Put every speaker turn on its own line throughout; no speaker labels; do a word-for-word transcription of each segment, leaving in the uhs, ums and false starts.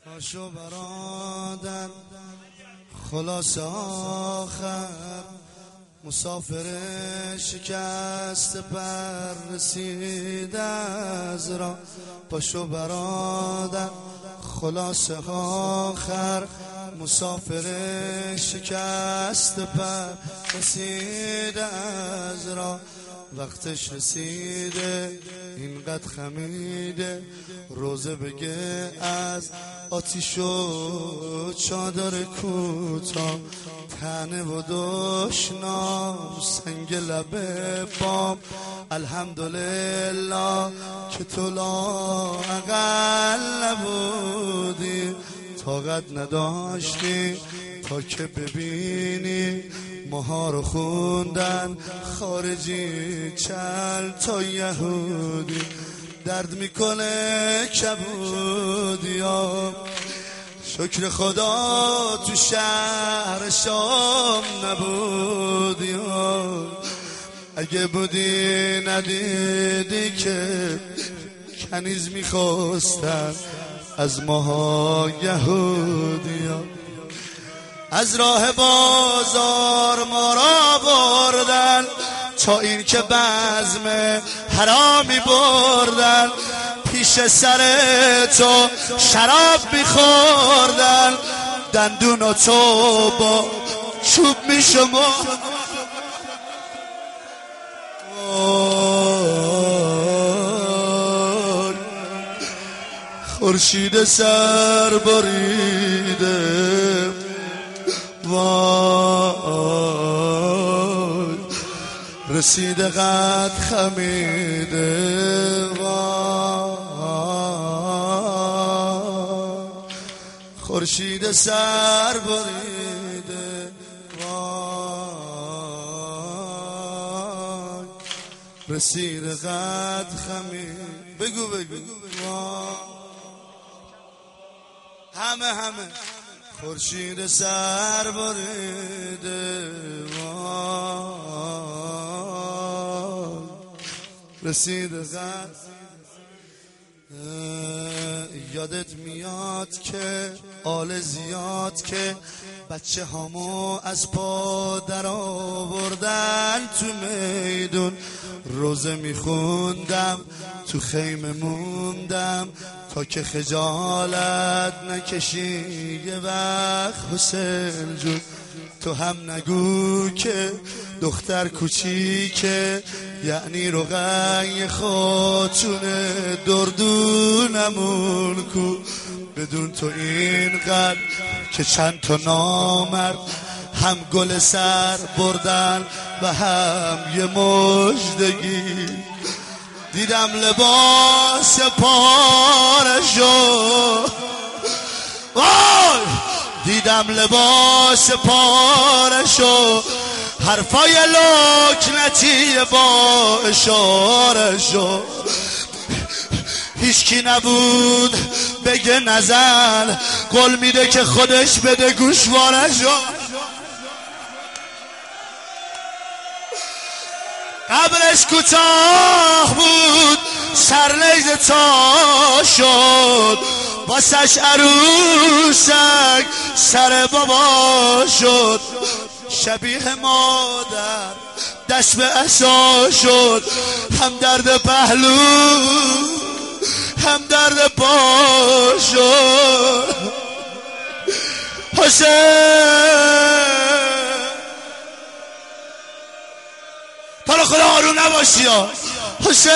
پاشو برادر خلاص آخر مسافر شکست پر رسید از راه. پاشو برادر خلاص آخر مسافر شکست پر رسید از راه. وقتش رسیده اینقدر خمیده روزه بگه از آتیش و چادر کوتاه تنه و دشنام سنگ لبه بام. الحمدلله که تو لااقل نبودی طاقت نداشتی تا که ببینی ماها رو خوندن خارجی چل تا یهودی. درد میکنه کبودی ها شکر خدا تو شهر شام نبودی ها. اگه بودی ندیدی که کنیز میخواستن از ماها یهودی ها. از راه بازار ما را بردن تا این که بزم حرامی بردن. پیش سر تو شراب میخوردن دندون و تو با چوب میشمردن. خورشید سر بریده وای رسیده قد خمیده وای خورشید سر بریده وای رسیده قد خمیده. بگو بگو وای همه همه خورشید سر بریده وای رسیده قد. یادت میاد که آل زیاد که بچه هامو از پا در آوردن تو میدون. روزه میخوندم تو خیمه موندم تا که خجالت نکشی یه وقت حسین جون. تو هم نگو که دختر کوچیکه یعنی رقیه خاتون دردونمون کو. بدون تو اینقدر که چند تا نامرد هم گل سر بردن و هم یه مژدگی. دیدم لباس پارشو وای دیدم لباس پارشو حرفای لکنتی با اشارشو. هیچکی نبود بگه نزن قول میده که خودش بده گوشوارشو. قبرش کوتاه بود سرلیز تا شد واسش عروسک سر بابا شد. شبیه مادر دست به عصا شد هم درد پهلو هم درد پا شد. حسین تو رو خدا آروم نباشی ها حسین.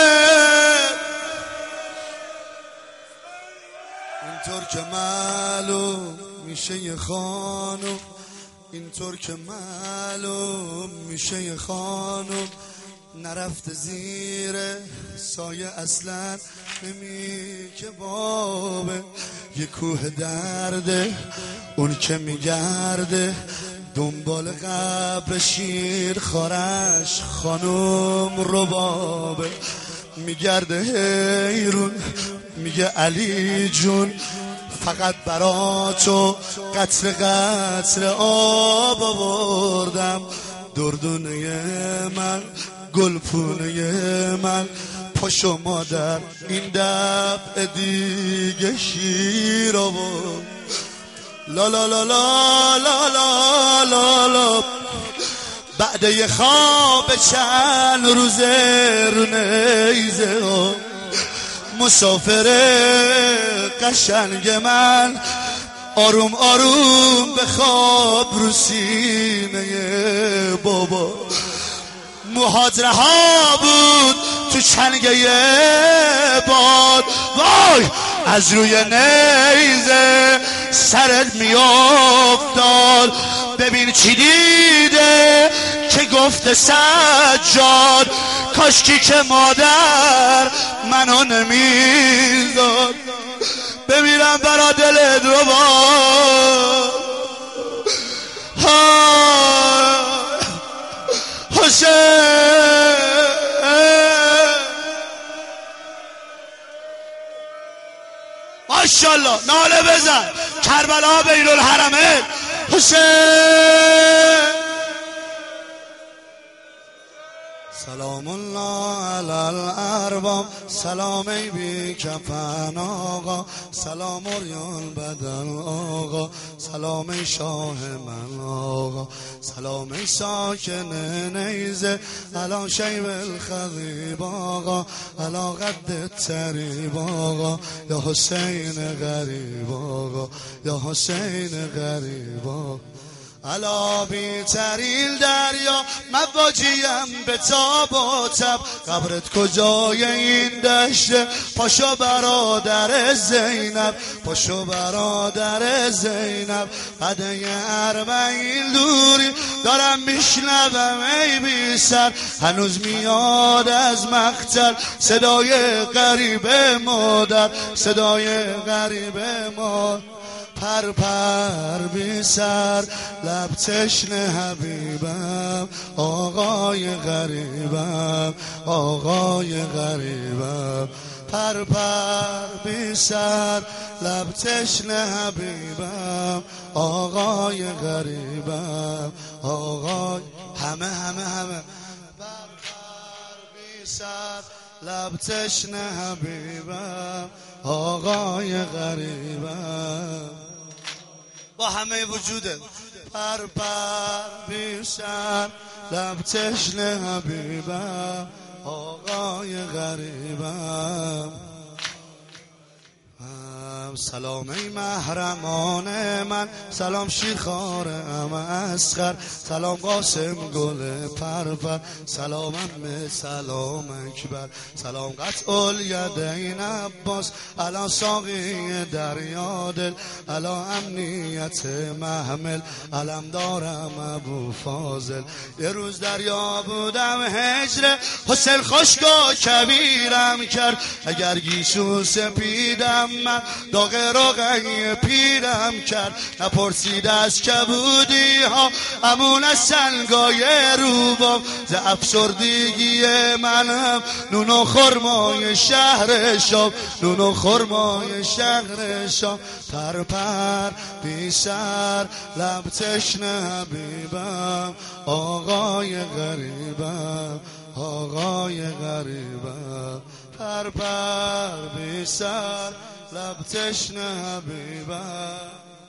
اینطور که معلوم میشه یه خانم اینطور که معلوم میشه یه خانم نرفته زیر سایه اصلا نمی که بابه. یه کوه درده اون که میگرده دنبال قبر شیر خارش خانم ربابه. میگرده حیرون میگه علی جون فقط برا تو قطر قطر آب آوردم. دردونه من گلپونه من پاشو مادر این دفعه دیگه شیر آورد. لا لا لا لا لا لا لا لا. بعد یه خواب چند روزه رو نیزه مسافر قشنگ من آروم آروم به خواب رو سینه بابا. موهات رها بود تو چنگه باد، وای از روی نیزه سرت میافتاد. ببین چی دیده که گفته سجاد، کاشکی که مادر منو نمیزاد. بمیرم برا دلت رو با حسین. ماشاءالله ناله بزن کربلا بین الحرمین حسین. سلام الله علی الارباب، سلام ای بی کفن آقا، سلام اوریان بدن آقا، سلام ای شاه من آقا، سلام ای ساکن نیزه علا شیب الخضیب آقا، علا قد تریب آقا، یا حسین غریب آقا، یا حسین غریب آقا. علا بی تریل دریا مواجیم به تاب و تب، قبرت کجای این دشته پاشو برادر زینب، پاشو برادر زینب. قده اربعین دوری دارم میشنوم ای بی سر، هنوز میاد از مقتل صدای غریب مادر، صدای غریب مادر. پر پر بی سر لب تشنه حبیبم، آقای غریبم، آقای غریبم. پر پر بی سر لب تشنه حبیبم، آقای غریبم، آقای همه همه همه. پر پر بی سر لب تشنه حبیبم، آقای غریبم. با همه وجوده پر پر بی سر لب تشنه حبیبم، آقای غریبم. سلام ای محرمان من، سلام شیخار ام اسخر، سلام قاسم گل پرپر، سلام امه سلام اکبر، سلام قطع الیدین عباس، علا ساقی دریا دل، علا امنیت محمل، علم دارم ابو فاضل. یه روز دریا بودم هجر حسین خشکا کبیرم کرد، اگر گیسو سپیدم من داغ روغنی پیرم کرد. نپرسید از کبودی ها امون از سنگای روبام، ز افسردگی منم نون و خرمای شهر شام، نون و خرمای شهر شام. پر پر بی سر لب تشنه حبیبم، آقای غریبم، آقای غریبم. پر پر بی سر لب تشنه حبیبم.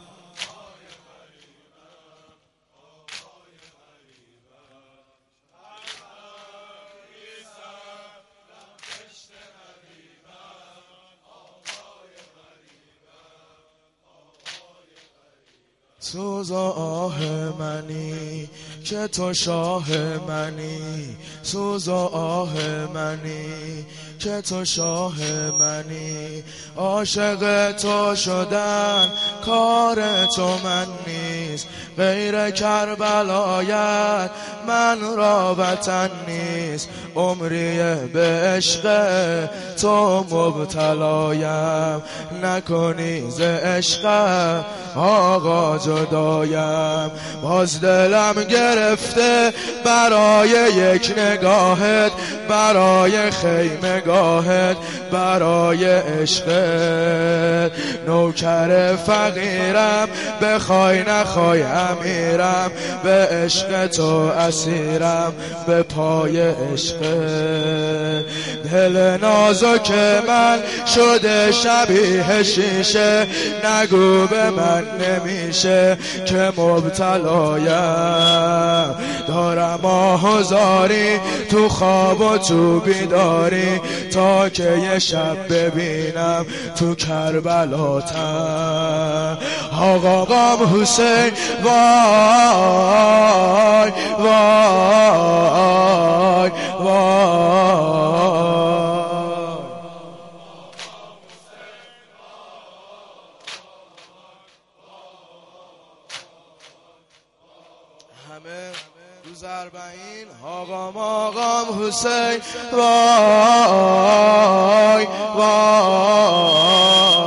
سوز و آه منی که تو شاه منی، سوز و آه منی که تو شاه منی. عاشق تو شدن کار تو من نیست، غیر کربلایت من را وطن نیست. عمری به عشق تو مبتلایم، نکنی ز عشق آقا جدایم. باز دلم گرفته برای یک نگاهت، برای خیمگاهت، برای عشقت. نوکر فقیرم بخوای نخوای امیرم، به عشق تو اسیرم، به پای عشق. دل نازک من شده شبیه شیشه، نگو به من نمیشه که مبتلایم. دارم آهوزاری تو خواب و تو بیداری، تا که یه شب ببینم تو کربلاتم. آقام حسین وای وای وای. همه روز اربعین آقام آقام حسین وای وای.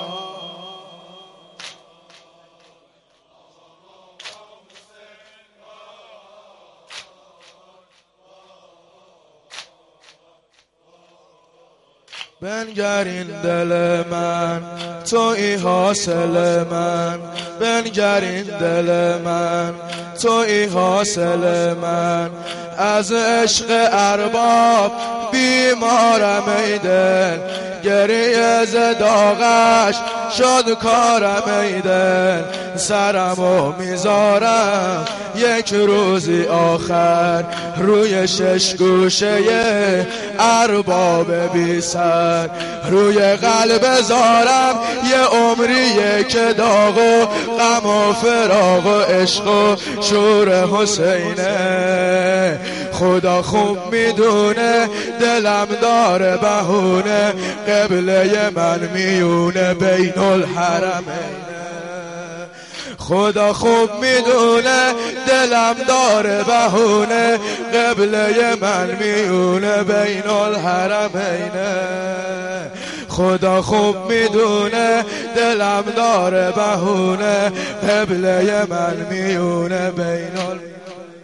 بنگر این دل من توی حاصل من، بنگر این دل من توی حاصل من. از عشق ارباب بیمارم ای دل، گریه ز داغش شد کارم ای دل. سرمو میذارم یک روزی آخر روی شش گوشه ارباب بی سر، روی قلب زارم یه عمریه که داغ و غم و فراق و عشق و شور حسینه. خدا خوب میدونه دلم داره بهونه، قبله من میونه بین الحرمین. خدا خوب میدونه دلم داره بهونه، قبله من میونه بین الحرمین. خدا خوب میدونه دلم داره بهونه، قبله من میونه بین الحرمین.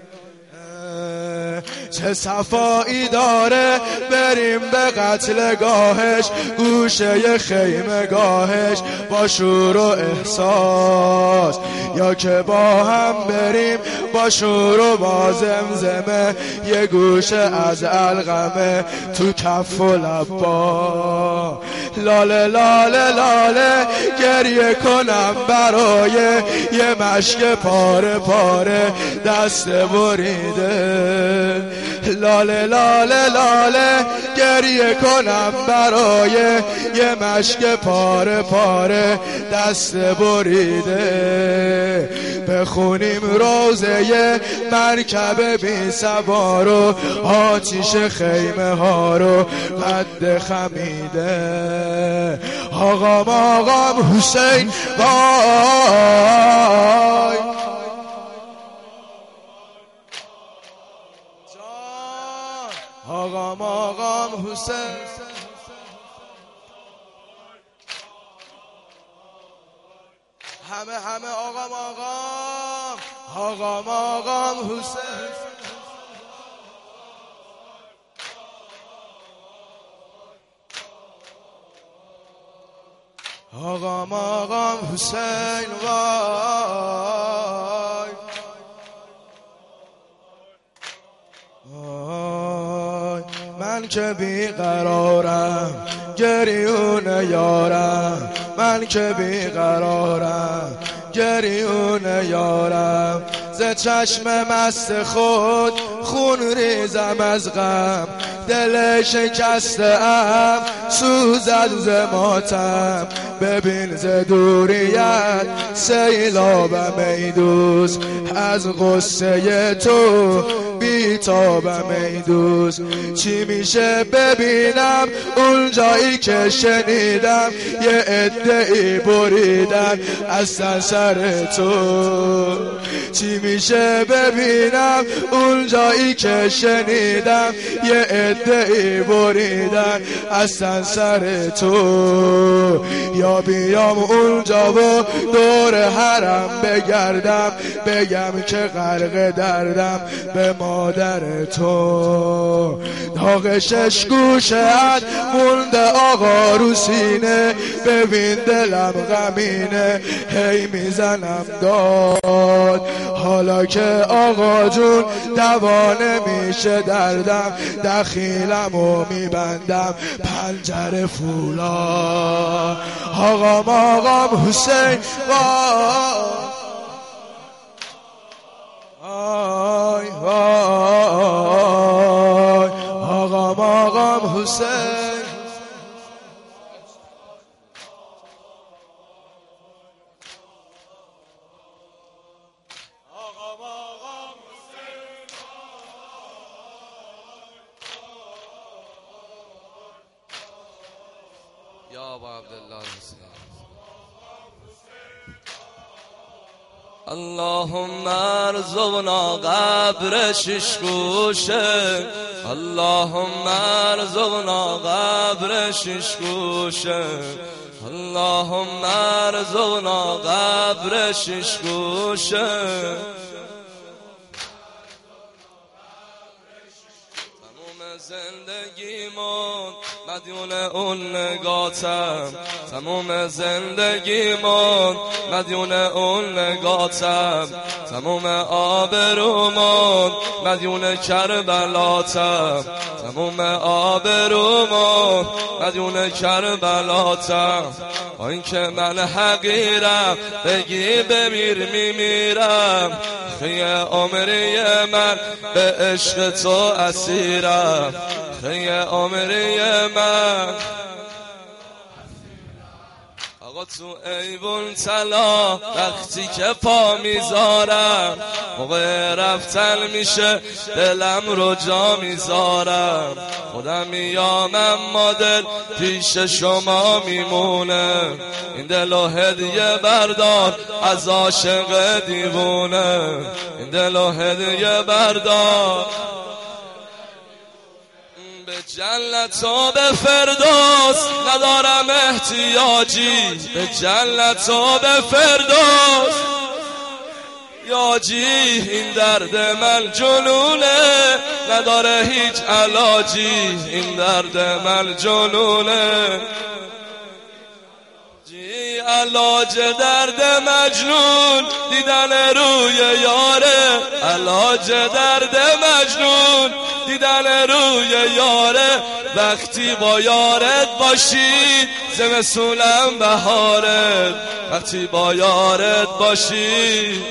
چه صفایی داره بریم به قتل گاهش، گوشه خیمه گاهش با شور و احساس، یا که با هم بریم با شور و با زمزمه یه گوشه از القمه تو کف و لبا. لاله لاله لاله گریه کنم برای یه مشک پاره پاره دست بریده. لاله لاله لاله گریه کنم برای یه مشک پاره پاره دست بریده. بخونیم روزه مرکب بی سوار و آتیش خیمه ها رو قد خمیده. آقام آقام حسین وای. آقام آقام حسین همه همه آقام آقام آقام آقام حسین. آقام آقام حسین وای وای. من که بیقرارم گریون یارم، من که بیقرارم گریون یارم. ز چشم مست خود خون ریزم از غم، دل شکسته ام سوزد ز ماتم. ببین ز دوریت سیلابم ای دوست، از غصه تو بیتابم ای دوست. چی میشه ببینم اون جایی که شنیدم یه عده‌ای بریدن از سر تو. چی میشه ببینم اون جایی صدایی که شنیدم یه عده‌ای بریدن اصلا سر تو، یا بیام اونجا و دور حرم بگردم بگم که غرق دردم به مادر تو. داغ شش گوشه‌ات مونده آقا رو سینه، ببین دلم غمینه هی میزنم داد. حالا که آقا جون دوا نمیشه دردم، دخیلمو میبندم پنجره فولا. آقام آقام حسین وای وای، آقام آقام حسین.
یا ابا عبدالله حسین. اللهم ارزقنا قبر شش گوشه، اللهم ارزقنا قبر شش گوشه، اللهم ارزقنا قبر شش گوشه. زندگیمون مدیون اون نگاتم، تموم زندگیمون مدیون اون نگاتم، تموم آبرومون مدیون کربلاتم، تموم آبرومون مدیون کربلاتم. با اینکه من حقیرم بگی بمیر میمیرم، خیلی عمری من به عشق تو اسیرم، خیلی عمری من. آقا تو ایوون طلا وقتی که پا میذارم، موقع رفتن میشه دلم رو جا میذارم، خودم میامم مادر پیش شما میمونه، این دل و هدیه بردار از عاشق دیوونه، این دل و هدیه بردار به جنت و به فردوس، ندارم احتیاجی به جنت و به فردوس یاجی. این درد من جنونه نداره هیچ علاجی، این درد من جنونه جی. علاج درد مجنون دیدن روی یاره، علاج درد مجنون دیدن روی یاره. وقتی با یارت باشید زمستونم بهارت، وقتی با یارت باشید.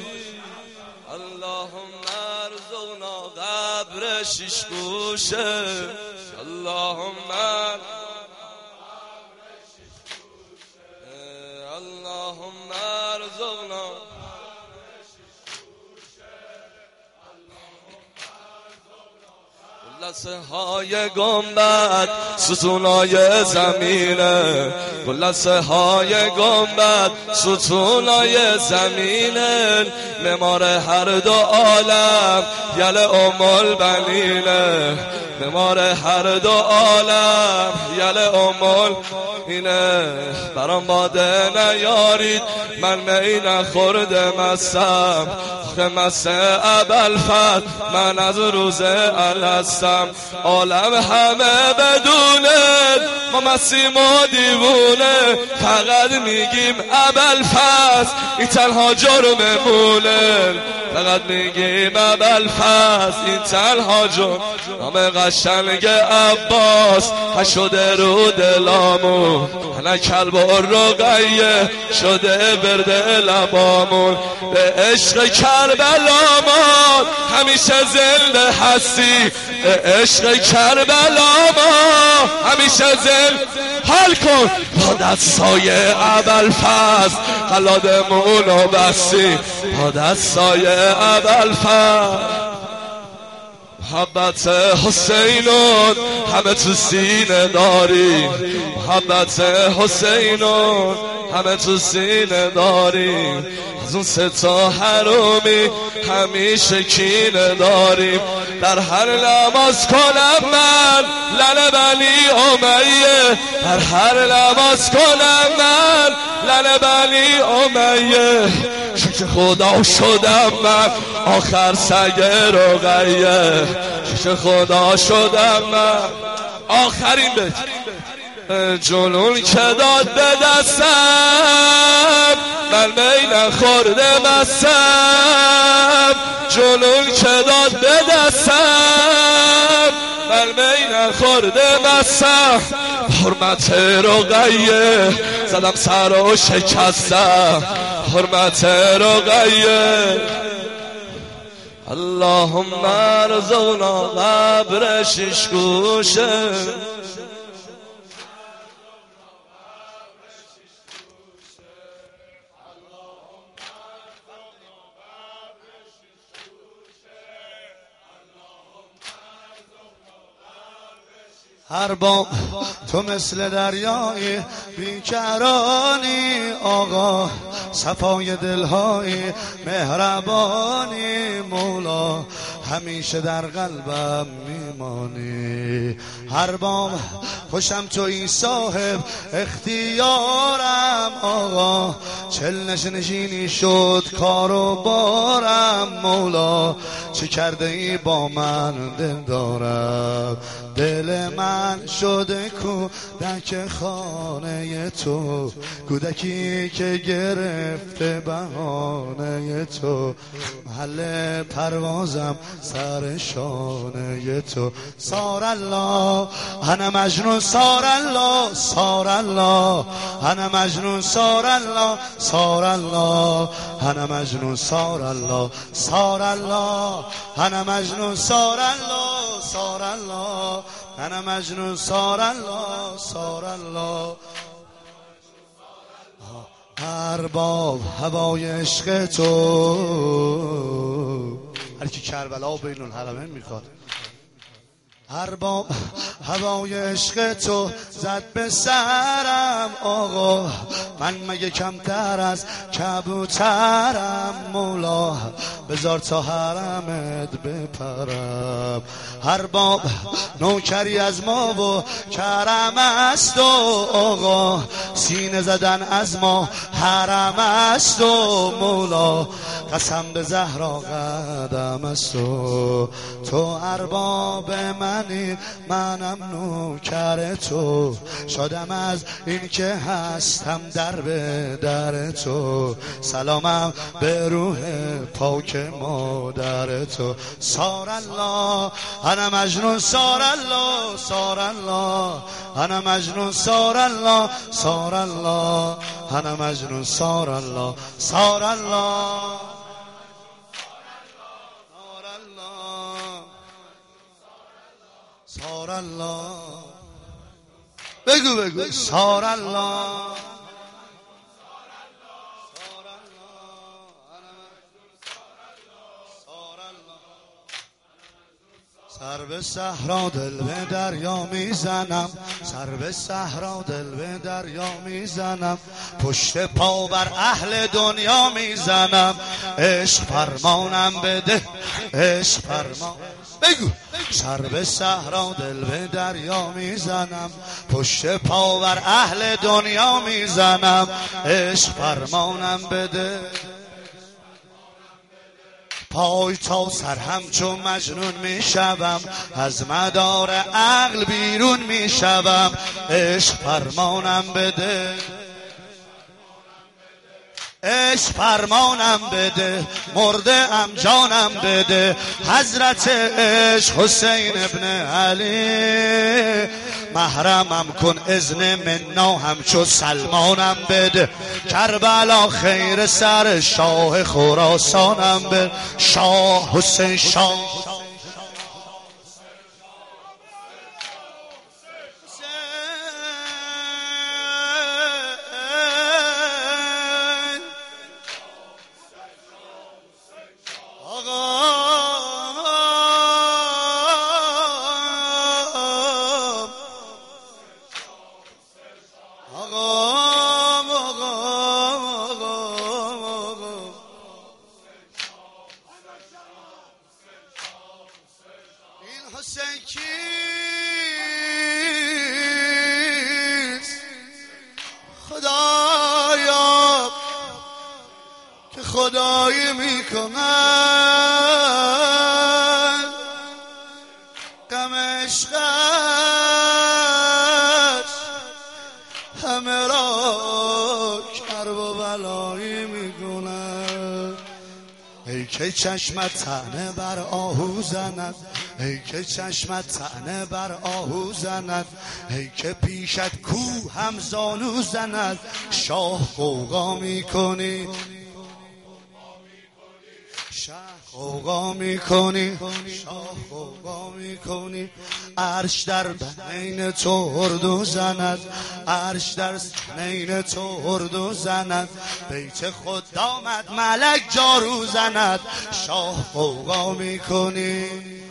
اللهم ارزقنا قبر شش گوشه، اللهم اللهم ارزقنا لسه های گنبد ستونای زمینه، لسه های گنبد ستونای زمینه، معمار هر دو عالم یل ام البنینه، معمار هر دو عالم یل ام البنینه. برام باده نیارید من می نخورده مستم، آخه مست ابوالفضل من از روز الستم. عالم همه بدونه ما مسیم و دیوونه، فقط میگیم ابوالفضل این تنها جرممونه، فقط میگیم ابوالفضل این تنها جرم. نام قشنگ عباس شده رو دلامون، انا کلب و رقیه شده برده لبامون. به عشق کربلا ما همیشه زنده هستی، به عشق کربلا ما همیشه زنده. حال کن با دستای ابوالفضل قلادمونو بستی، با دستای ابوالفضل. محبت حسینون همه تو سینه داری، محبت حسینون همه تو سینه داریم، از اون سه تا حرومی همیشه کینه داریم. در هر نماز کنم من لعنه بنی امیه، در هر نماز کنم من لعنه بنی امیه. شک خدا شدم من آخر سگ رقیه، شک خدا شدم من. آخرین بیت جنون که داد به دستم من می نخورده مستم، جنون که داد به دستم من می نخورده مستم. حرمت رقیه زدم سر و شکستم، حرمت رقیه. اللهم ارزقنا قبر شش گوشه،
هر بام تو مثل دریای بیکرانی آقا، صفای دلهای مهربانی مولا، همیشه در قلبم میمانی. هر بام خوشم توی صاحب اختیارم آقا، چل نشینی شد کار و بارم مولا. چه کرده ای با من دل دارم، دل من شده کودک خانه تو، کودکی که گرفته بهانه تو. محل پروازم سر شانه تو. سار الله انا مجنون، سار الله سار الله انا مجنون، سار الله سار الله انا مجنون، سار الله سار الله انا مجنون، سار الله سار الله انا مجنون، سار الله سار الله. ارباب هوای عشق تو، هر کی کربلا و بین الحرمین میخواد. ارباب هوای عشق تو زد به سرم آقا، من مگه کمتر از کبوترم مولا، بذار تا حرمت بپرم. ارباب نوکری از ما و کرم است و آقا، سینه زدن از ما حرم است و مولا، قسم به زهرا قدم است و تو ارباب منی، منم نوکر تو، شادم از این که هستم در به در تو، سلامم به روح پاک مادر تو. سار الله انا مجنون، سار الله سار الله انا مجنون، سار الله سار الله انا مجنون، سار الله سار الله سار الله. بگو بگو سار الله سر به صحرا دل به دریا میزنم، سر به صحرا دل به دریا میزنم، پشت پا بر اهل دنیا میزنم، عشق فرمانم بده عشق فرمان. بگو سر به صحرا دل به دریا میزنم، پشت پا بر اهل دنیا میزنم، عشق فرمانم بده. پای تا سر همچون مجنون میشوم، از مدار عقل بیرون میشوم، عشق فرمانم بده عشق فرمانم بده، مرده ام جانم بده، حضرت عشق حسین ابن علی، محرمم کن اذن منا همچو سلمانم بده، کربلا خیر سر شاه خراسانم بده، شاه حسین شاه آقا خدایی میکنن غم عشقش همه را کرب و بلایی میکنن. ای که چشمت طعنه بر آهو زند، ای که چشمت طعنه بر آهو زند، ای که پیشت کو هم زانو زند، شاه غوغا میکنی، شاه غوغا میکنی، شاه غوغا میکنی. عرش در بنین تو اردو زند، عرش در بنین تو اردو زند. بیت خود آمد ملک جارو زند، شاه غوغا میکنی،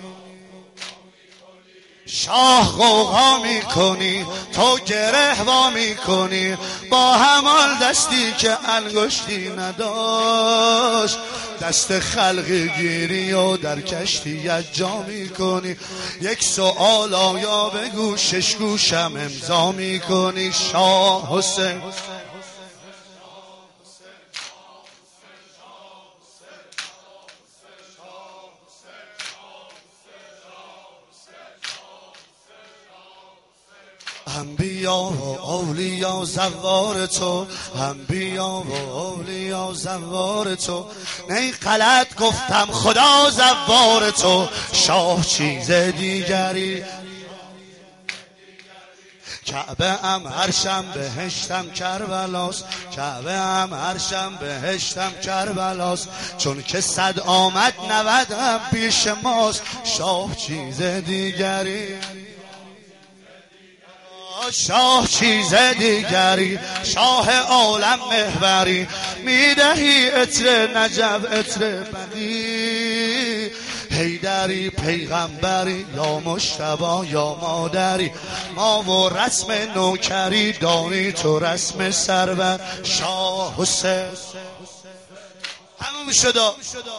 شاه غوغا میکنی. تو گره وا میکنی با همان دستی که انگشتی نداشت، دست خلقی گیری و در کشتیت جا میکنی. یک سؤال آیا بگو شش گوشم امضا میکنی. شاه حسین انبیا و اولیا زوار تو، انبیا و اولیا زوار تو. نه غلط گفتم خدا زوار تو، شاه چیز دیگری. کعبه ام عرشم بهشتم کربلاست، کعبه ام عرشم بهشتم کربلاست. چون که صد آمد نود هم پیش ماست، شاه چیز دیگری، شاه چیز دیگری. شاه عالم محوری میدهی عطر نجب عطر بدی. حیدری پیغمبری یا مجتبی یا مادری، ما و رسم نوکری دانی تو رسم سرور. شاه حسین همون شدا.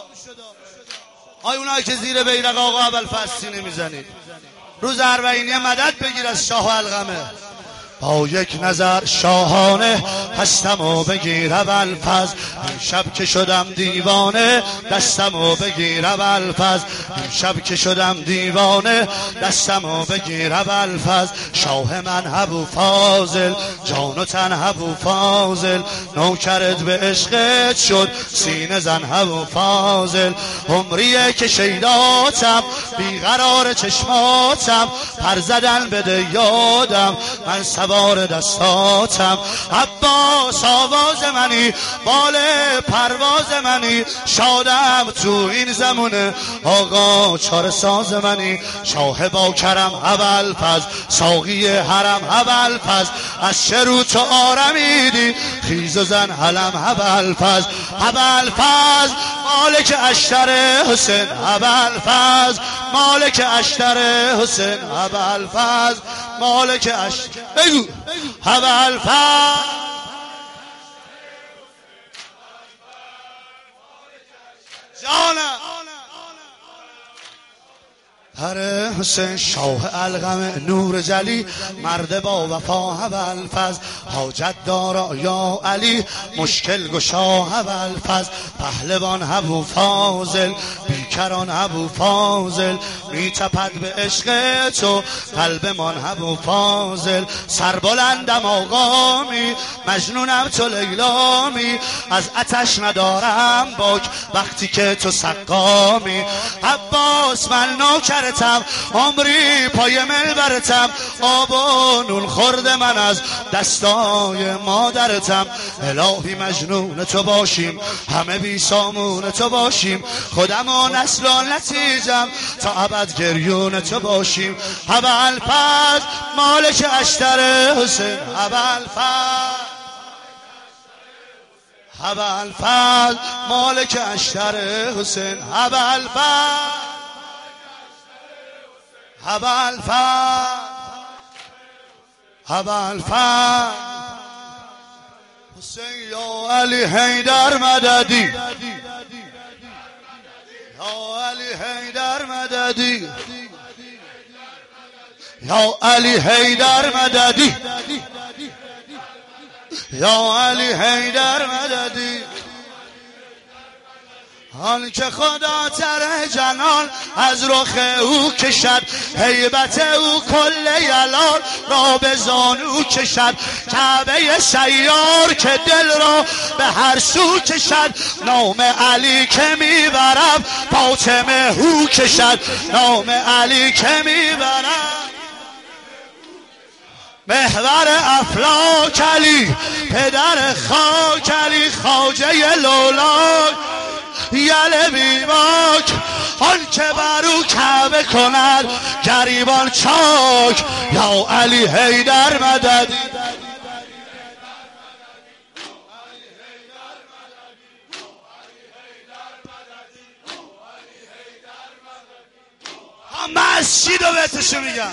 آی اونایی که زیر بیرق آقا ابوالفضل سینه میزنید، روز اربعینی مدد بگیر از شاه و علقمه. با یک نظر شاهانه هستم و بگیر ابوالفضل. امشب که شدم دیوانه دستم و بگیر ابوالفضل. امشب که شدم دیوانه دستم و بگیر ابوالفضل. شاه من ابو فاضل، جان و تن ابو فاضل. نوکرت به عشقت شد سینه زن ابو فاضل. عمریه که شیداتم بیقرار چشماتم، پر زدن بده یادم من سوار دستاتم. عباس آواز منی، بال پرواز منی، شادم تو این زمونه آقا چار ساز منی. شاه با کرم ابوالفضل، ساقی حرم ابوالفضل. از چه رو تو آرمیدی خیز و زن علم ابوالفضل. ابوالفضل مالک اشتر حسین ابوالفضل، مالک اشتر حسین ابوالفضل، مالک اشتر بگو ابوالفضل. جانم هر حسین شاه علقم نور جلی، مرد با وفا ابوالفضل. حاجت دارا یا علی مشکل گشا ابوالفضل. پهلوان ابو فاضل بیکران ابو فاضل. میتپد به عشق تو قلبمان ابو فاضل. سربلندم آقامی مجنونم تو لیلامی، از آتش ندارم باک وقتی که تو سقامی. عباس من نوکرتم عمری پای منبرتم، آب و نون خورد من از دستای مادرتم. الهی مجنون تو باشیم همه بی سامون تو باشیم، خودم و نسل و نتیجم تا ابد گریون تو باشیم. ابوالفضل مالک اشتر حسین ابوالفضل. ابوالفضل مالک اشتر حسین ابوالفضل. ابوالفضل ابوالفضل حسین یا علی حیدر مددی، یا علی حیدر مددی، یا علی حیدر مددی، یا علی حیدر مددی. آن که خدا تر جنان از رخ او کشد، هیبت او کل یلال را به زانو کشد، کعبه سیار که دل را به هر سو کشد، نام علی که میبرم فاطمه هو کشد، نام علی که میبرم محور افلاک علی، پدر خاک علی، خواجه لولاک یل بیماک، آن که برو کعبه کند گریبان چاک، یا علی حیدر مددی. مسجد و بهتشو میگم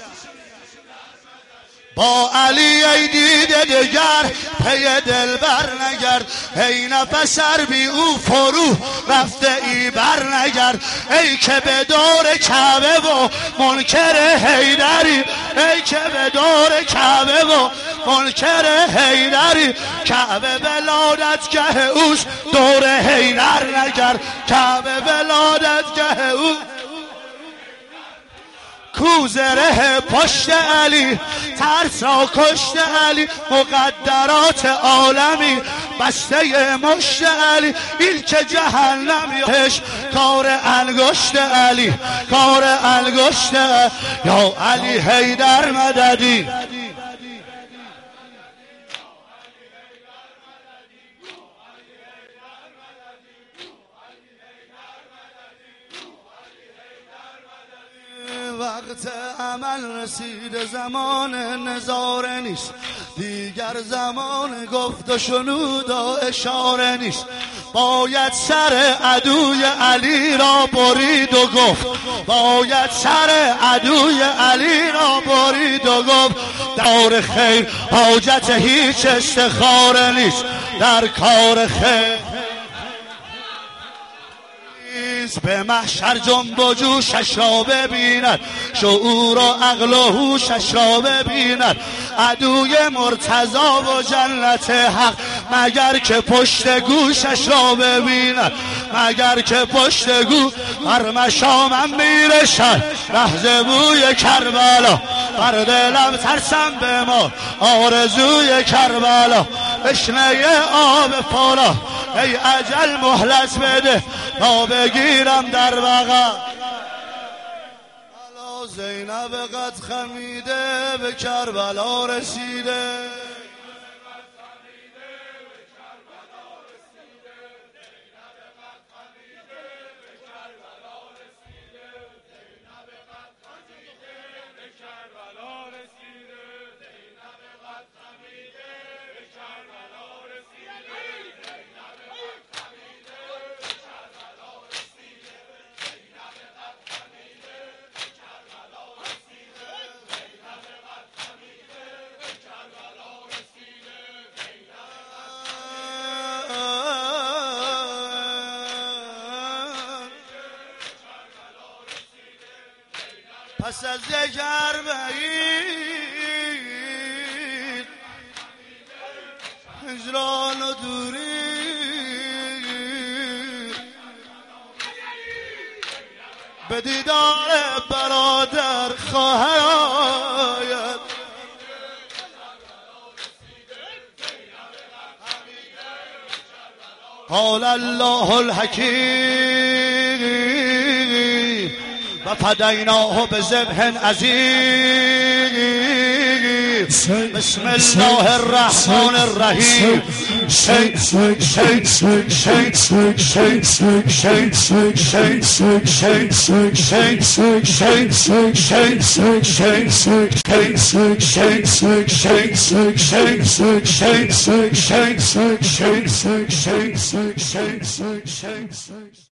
با علی ای دیده دگر پی دل بر نگرد، ای نفسر بی او فرو رفته ای بر نگرد، ای که به دور کعبه و منکر حیدری، ای که به دور کعبه و منکر حیدری، کعبه ولادتگه اوست دور حیدر نگرد، کعبه ولادتگه او کوزره پشت علی، ترسا کشت علی، مقدرات عالمی بسته مشت علی، این که جهنم یاش کار انگشت علی، کار انگشت یا علی حیدر مددی. وقت عمل رسید، زمان نظاره نیست دیگر، زمان گفت و شنود و اشاره نیست، باید سر عدوی علی را برید و گفت، باید سر عدوی علی را برید و گفت، دار خیر حاجت هیچ استخاره نیست در کار خیر، به محشر جنب و جوشش را ببیند، شعور و عقل و هوشش را ببیند، عدوی مرتضی و جنت حق مگر که پشت گوشش را ببیند، مگر که پشت گو بر مشامم میرشد لحظه بوی کربلا، بر دلم ترسم به ما آرزوی کربلا، تشنه آب فولا ای اجل مهلت بده تا بگیرم در بغل، حالا زینب قد خمیده به کربلا رسیده، پس از دگر بعید هجران و دوری، به دیدار برادر خواهر آید، قال الله الحکیم و فدیناه به ذبح عظیم، بسم الله الرحمن الرحیم، شیء شیء شیء شیء شیء شیء شیء شیء شیء شیء شیء شیء